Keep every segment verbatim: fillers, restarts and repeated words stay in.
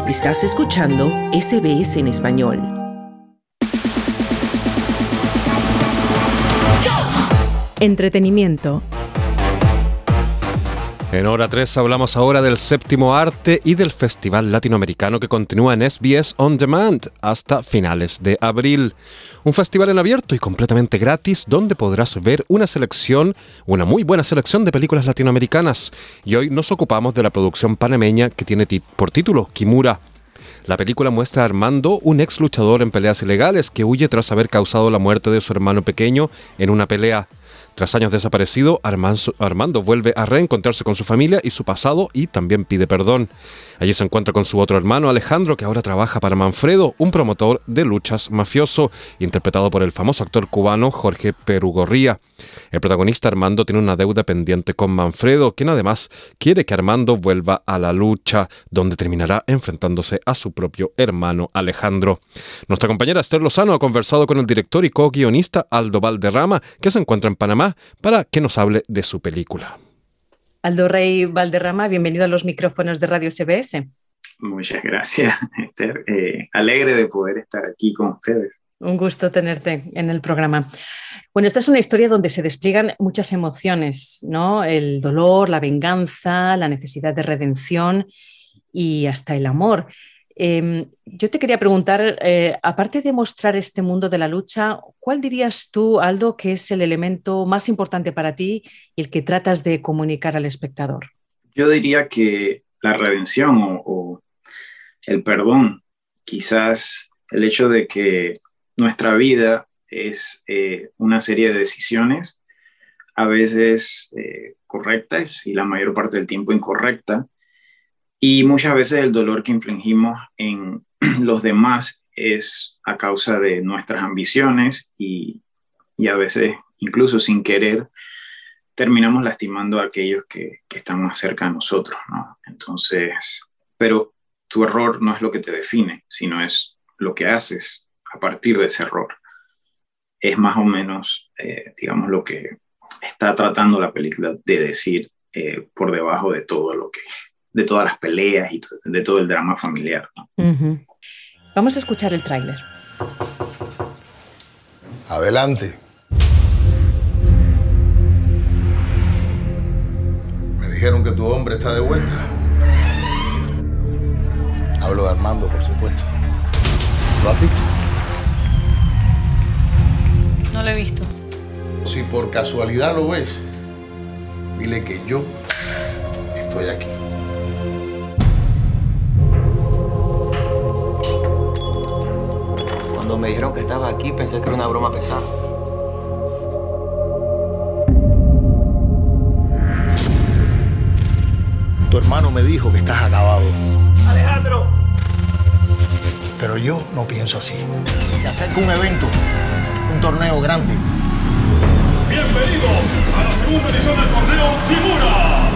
Estás escuchando S B S en español. Entretenimiento. En Hora tres hablamos ahora del Séptimo Arte y del Festival Latinoamericano que continúa en S B S On Demand hasta finales de abril. Un festival en abierto y completamente gratis donde podrás ver una selección, una muy buena selección de películas latinoamericanas. Y hoy nos ocupamos de la producción panameña que tiene tit- por título Kimura. La película muestra a Armando, un ex luchador en peleas ilegales que huye tras haber causado la muerte de su hermano pequeño en una pelea. Tras años desaparecido, Armando vuelve a reencontrarse con su familia y su pasado y también pide perdón. Allí se encuentra con su otro hermano Alejandro, que ahora trabaja para Manfredo, un promotor de luchas mafioso, interpretado por el famoso actor cubano Jorge Perugorría. El protagonista Armando tiene una deuda pendiente con Manfredo, quien además quiere que Armando vuelva a la lucha, donde terminará enfrentándose a su propio hermano Alejandro. Nuestra compañera Esther Lozano ha conversado con el director y co-guionista Aldo Valderrama, que se encuentra en Panamá, para que nos hable de su película. Aldo Rey Valderrama, bienvenido a los micrófonos de Radio S B S. Muchas gracias, Esther. Eh, alegre de poder estar aquí con ustedes. Un gusto tenerte en el programa. Bueno, esta es una historia donde se despliegan muchas emociones, ¿no? El dolor, la venganza, la necesidad de redención y hasta el amor. Eh, yo te quería preguntar, eh, aparte de mostrar este mundo de la lucha, ¿cuál dirías tú, Aldo, que es el elemento más importante para ti y el que tratas de comunicar al espectador? Yo diría que la redención o, o el perdón, quizás el hecho de que nuestra vida es eh, una serie de decisiones, a veces eh, correctas y la mayor parte del tiempo incorrectas. Y muchas veces el dolor que infligimos en los demás es a causa de nuestras ambiciones y, y a veces, incluso sin querer, terminamos lastimando a aquellos que, que están más cerca de nosotros, ¿no? Entonces, pero tu error no es lo que te define, sino es lo que haces a partir de ese error. Es más o menos, eh, digamos, lo que está tratando la película de decir eh, por debajo de todo lo que... de todas las peleas y de todo el drama familiar, ¿no? Uh-huh. Vamos a escuchar el tráiler. Adelante. Me dijeron que tu hombre está de vuelta. Hablo de Armando, por supuesto. ¿Lo has visto? No lo he visto. Si por casualidad lo ves, dile que yo estoy aquí. Cuando me dijeron que estabas aquí, pensé que era una broma pesada. Tu hermano me dijo que estás acabado. ¡Alejandro! Pero yo no pienso así. Se acerca un evento, un torneo grande. Bienvenidos a la segunda edición del torneo Kimura.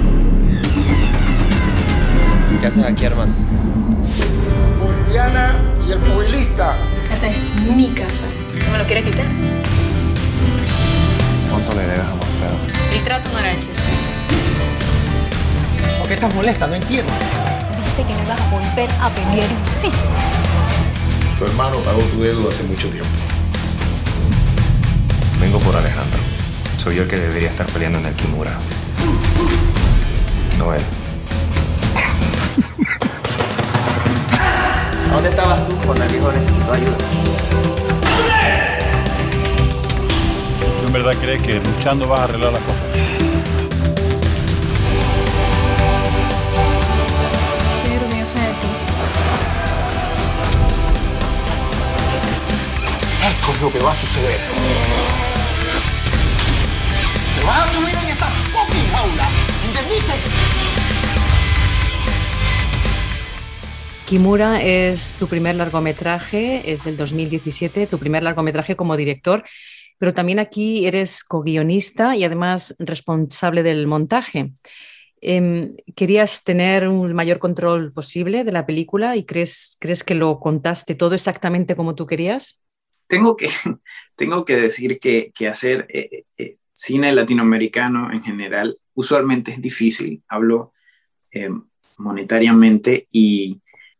¿Qué haces aquí, Armando? Con Diana y el pugilista. Esa es mi casa. ¿No me lo quiere quitar? ¿Cuánto le debes a Manfredo? El trato no era ese. ¿Por qué estás molesta? No entiendo. Dijiste que no ibas a volver a pelear. Sí. Tu hermano pagó tu deuda hace mucho tiempo. Vengo por Alejandro. Soy yo el que debería estar peleando en el Kimura. No él. ¿Dónde estabas tú cuando el hijo necesitó ayuda? ¿Tú en verdad crees que luchando vas a arreglar las cosas? Estoy orgullosa de ti. Esto es lo que va a suceder. Te vas a subir en esa fucking jaula. ¿Entendiste? Kimura es tu primer largometraje, es del dos mil diecisiete, tu primer largometraje como director, pero también aquí eres co-guionista y además responsable del montaje. Eh, ¿Querías tener un mayor control posible de la película y crees, crees que lo contaste todo exactamente como tú querías? Tengo que, tengo que decir que, que hacer eh, eh, cine latinoamericano en general usualmente es difícil. Hablo eh, monetariamente y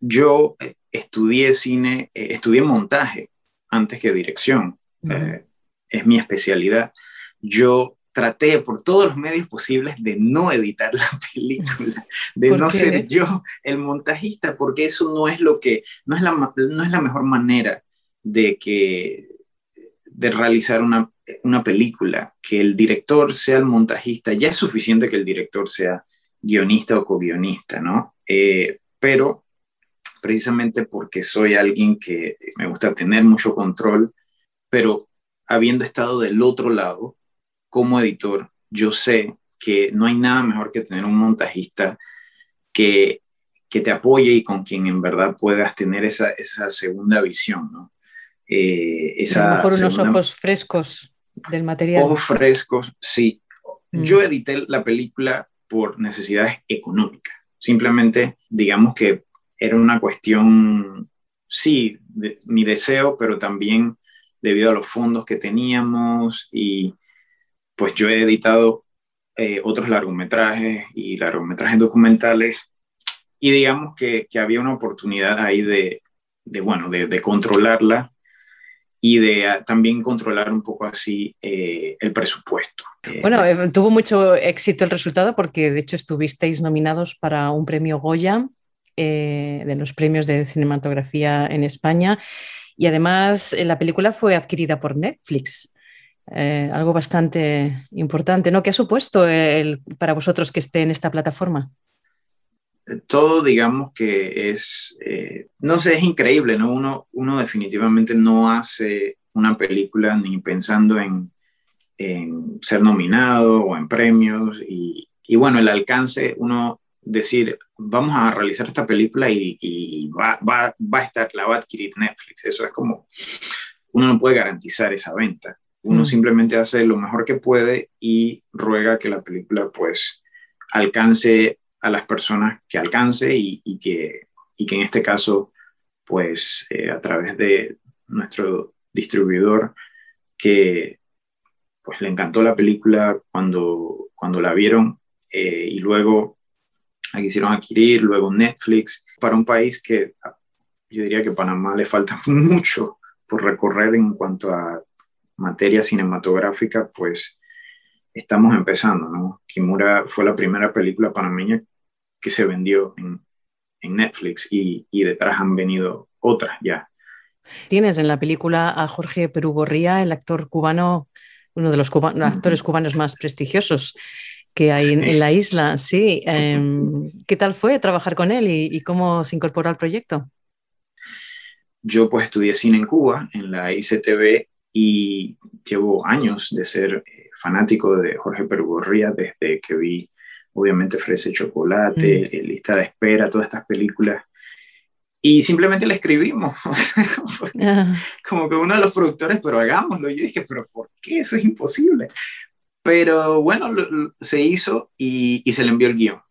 yo estudié cine, eh, estudié montaje antes que dirección. Uh-huh. Eh, es mi especialidad. Yo traté por todos los medios posibles de no editar la película, de no qué? ser yo el montajista, porque eso no es lo que, no es la, no es la mejor manera de que, de realizar una, una película. Que el director sea el montajista, ya es suficiente que el director sea guionista o co-guionista, ¿no? Eh, pero precisamente porque soy alguien que me gusta tener mucho control, pero habiendo estado del otro lado, como editor, yo sé que no hay nada mejor que tener un montajista que, que te apoye y con quien en verdad puedas tener esa, esa segunda visión, ¿no? Eh, esa a lo mejor unos segunda... ojos frescos del material. Ojos frescos, sí. Mm. Yo edité la película por necesidades económicas. Simplemente, digamos que era una cuestión, sí, de mi deseo, pero también debido a los fondos que teníamos y pues yo he editado eh, otros largometrajes y largometrajes documentales y digamos que, que había una oportunidad ahí de, de bueno, de, de controlarla y de uh, también controlar un poco así eh, el presupuesto. Bueno, eh, tuvo mucho éxito el resultado porque de hecho estuvisteis nominados para un premio Goya eh, de los premios de cinematografía en España y además eh, la película fue adquirida por Netflix. Eh, algo bastante importante, ¿no? ¿Qué ha supuesto el, para vosotros que esté en esta plataforma? Todo, digamos que es, eh, no sé, es increíble, ¿no? Uno, uno definitivamente no hace una película ni pensando en, en ser nominado o en premios y, y bueno, el alcance, uno decir, vamos a realizar esta película y, y va, va, va a estar, la va a adquirir Netflix, eso es como, uno no puede garantizar esa venta. Uno mm. simplemente hace lo mejor que puede y ruega que la película pues alcance a las personas que alcance y, y, que, y que en este caso pues eh, a través de nuestro distribuidor que pues le encantó la película cuando, cuando la vieron eh, y luego la quisieron adquirir, luego Netflix, para un país que yo diría que Panamá le falta mucho por recorrer en cuanto a materia cinematográfica, pues estamos empezando, ¿no? Kimura fue la primera película panameña que se vendió en, en Netflix y, y detrás han venido otras ya. Tienes en la película a Jorge Perugorría, el actor cubano, uno de los cuba- uh-huh. actores cubanos más prestigiosos que hay en, en la isla. Sí. Eh, ¿Qué tal fue trabajar con él y, y cómo se incorporó al proyecto? Yo pues estudié cine en Cuba, en la I C T V, y llevo años de ser eh, fanático de Jorge Perugorría desde que vi, obviamente, Fresa y Chocolate, mm. Lista de Espera, todas estas películas. Y simplemente le escribimos. uh. Como que uno de los productores, pero hagámoslo. Yo dije, pero ¿por qué? Eso es imposible. Pero bueno, lo, lo, se hizo y, y se le envió el guión.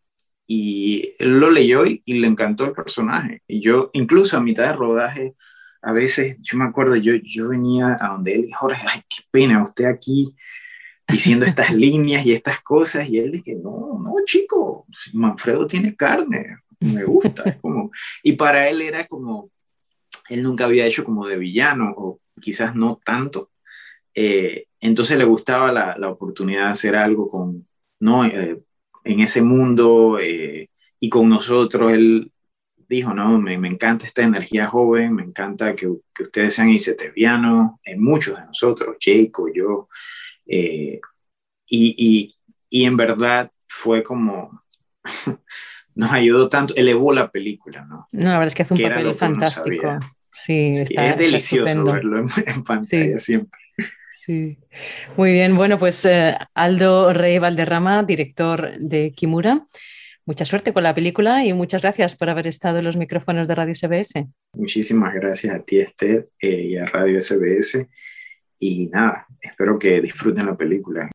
Y él lo leyó y, y le encantó el personaje. Y yo, incluso a mitad de rodaje, a veces, yo me acuerdo, yo, yo venía a donde él y Jorge, ay, qué pena, usted aquí diciendo estas líneas y estas cosas, y él dije, no, no, chico, Manfredo tiene carne, me gusta. Como, y para él era como, él nunca había hecho como de villano, o quizás no tanto, eh, entonces le gustaba la, la oportunidad de hacer algo con, ¿no? Eh, en ese mundo, eh, y con nosotros, él dijo, no, me, me encanta esta energía joven, me encanta que, que ustedes sean icetevianos, eh, muchos de nosotros, Jacob, yo, eh, y, y, y en verdad fue como, nos ayudó tanto, elevó la película, ¿no? No, la verdad es que hace un papel fantástico. Sí, sí, está, es delicioso está verlo en, en pantalla, sí. Siempre. Sí. Muy bien, bueno, pues eh, Aldo Rey Valderrama, director de Kimura, mucha suerte con la película y muchas gracias por haber estado en los micrófonos de Radio S B S. Muchísimas gracias a ti, Esther, eh, y a Radio S B S. Y nada, espero que disfruten la película.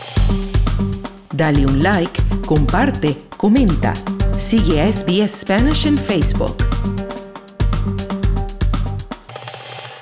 Dale un like, comparte, comenta. Sigue a S B S Spanish en Facebook.